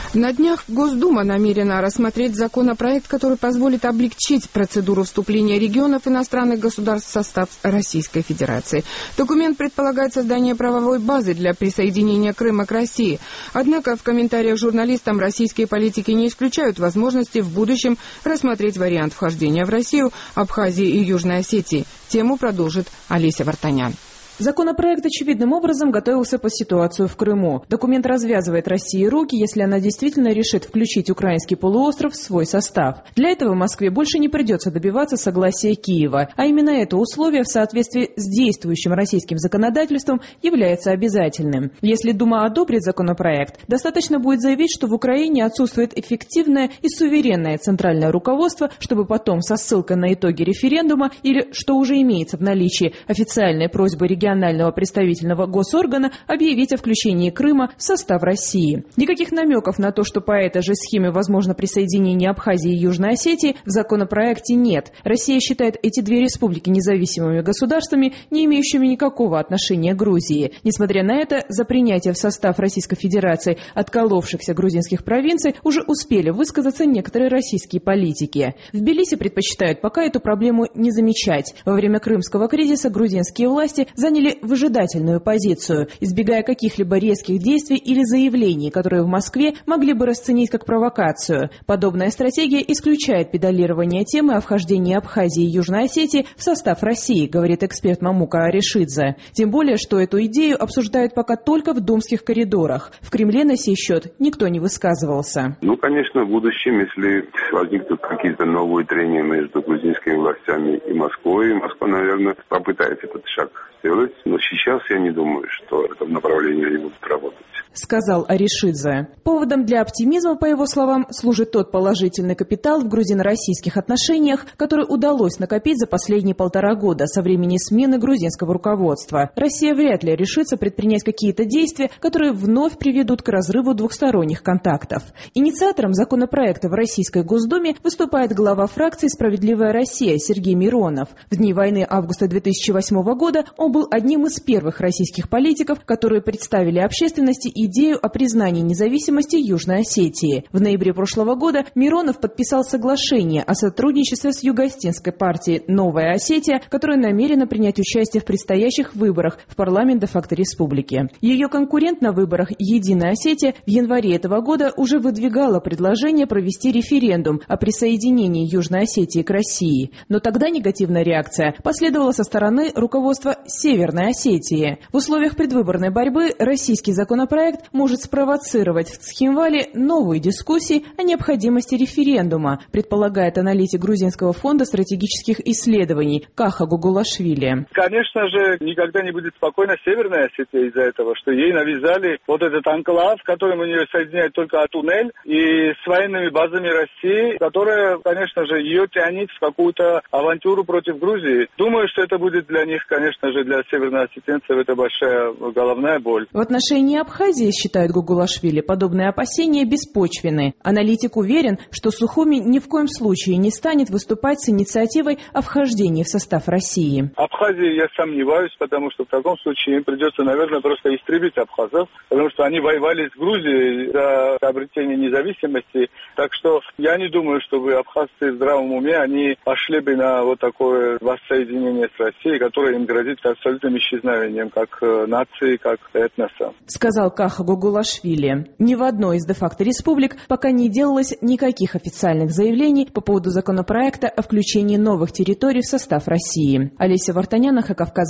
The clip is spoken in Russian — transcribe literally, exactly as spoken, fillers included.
На днях Госдума намерена рассмотреть законопроект, который позволит облегчить процедуру вступления регионов иностранных государств в состав Российской Федерации. Документ предполагает создание правовой базы для присоединения Крыма к России. Однако в комментариях журналистам российские политики не исключают возможности в будущем рассмотреть вариант вхождения в Россию Абхазии и Южной Осетии. Тему продолжит Олеся Вартанян. Законопроект очевидным образом готовился под ситуацию в Крыму. Документ развязывает России руки, если она действительно решит включить украинский полуостров в свой состав. Для этого Москве больше не придется добиваться согласия Киева, а именно это условие в соответствии с действующим российским законодательством является обязательным. Если Дума одобрит законопроект, достаточно будет заявить, что в Украине отсутствует эффективное и суверенное центральное руководство, чтобы потом со ссылкой на итоги референдума или, что уже имеется в наличии, официальной просьбы регионального регионального представительного госоргана объявить о включении Крыма в состав России. Никаких намеков на то, что по этой же схеме возможно присоединение Абхазии и Южной Осетии, в законопроекте нет. Россия считает эти две республики независимыми государствами, не имеющими никакого отношения к Грузии. Несмотря на это, за принятие в состав Российской Федерации отколовшихся грузинских провинций уже успели высказаться некоторые российские политики. В Тбилиси предпочитают пока эту проблему не замечать. Во время крымского кризиса грузинские власти заняли выжидательную позицию, избегая каких-либо резких действий или заявлений, которые в Москве могли бы расценить как провокацию. Подобная стратегия исключает педалирование темы о вхождении Абхазии и Южной Осетии в состав России, говорит эксперт Мамука Аришидзе. Тем более, что эту идею обсуждают пока только в думских коридорах. В Кремле на сей счет никто не высказывался. Ну, конечно, в будущем, если возникнут какие-то новые трения между грузинскими властями и Москвой, Москва, наверное, попытается этот шаг сделать. Но сейчас я не думаю, что в этом направлении они будут работать. Сказал Аришидзе. Поводом для оптимизма, по его словам, служит тот положительный капитал в грузино-российских отношениях, который удалось накопить за последние полтора года со времени смены грузинского руководства. Россия вряд ли решится предпринять какие-то действия, которые вновь приведут к разрыву двухсторонних контактов. Инициатором законопроекта в Российской Госдуме выступает глава фракции «Справедливая Россия» Сергей Миронов. В дни войны августа две тысячи восьмого года он был одним из первых российских политиков, которые представили общественности идею о признании независимости Южной Осетии. В ноябре прошлого года Миронов подписал соглашение о сотрудничестве с юго-осетинской партией «Новая Осетия», которая намерена принять участие в предстоящих выборах в парламент де-факто республики. Ее конкурент на выборах «Единая Осетия» в январе этого года уже выдвигала предложение провести референдум о присоединении Южной Осетии к России. Но тогда негативная реакция последовала со стороны руководства Северной Осетии. В условиях предвыборной борьбы российский законопроект может спровоцировать в Цхинвале новые дискуссии о необходимости референдума, предполагает аналитик Грузинского фонда стратегических исследований Каха Гугулашвили. Конечно же, никогда не будет спокойна Северная Осетия из-за этого, что ей навязали вот этот анклав, в котором у нее соединяет только туннель, и с военными базами России, которая, конечно же, ее тянет в какую-то авантюру против Грузии. Думаю, что это будет для них, конечно же, для северноосетинцев это большая головная боль. В отношении Абхазии, считает Гугулашвили, подобные опасения беспочвенны. Аналитик уверен, что Сухуми ни в коем случае не станет выступать с инициативой о вхождении в состав России. Абхазии я сомневаюсь, потому что в таком случае им придется, наверное, просто истребить абхазов, потому что они воевали с Грузией за обретение независимости. Так что я не думаю, чтобы абхазцы в здравом уме, они пошли бы на вот такое воссоединение с Россией, которое им грозит абсолютным исчезновением, как нации, как этноса. Сказал Каха Гугулашвили. Ни в одной из де-факто республик пока не делалось никаких официальных заявлений по поводу законопроекта о включении новых территорий в состав России. Олеся Вартанян, Кавказ.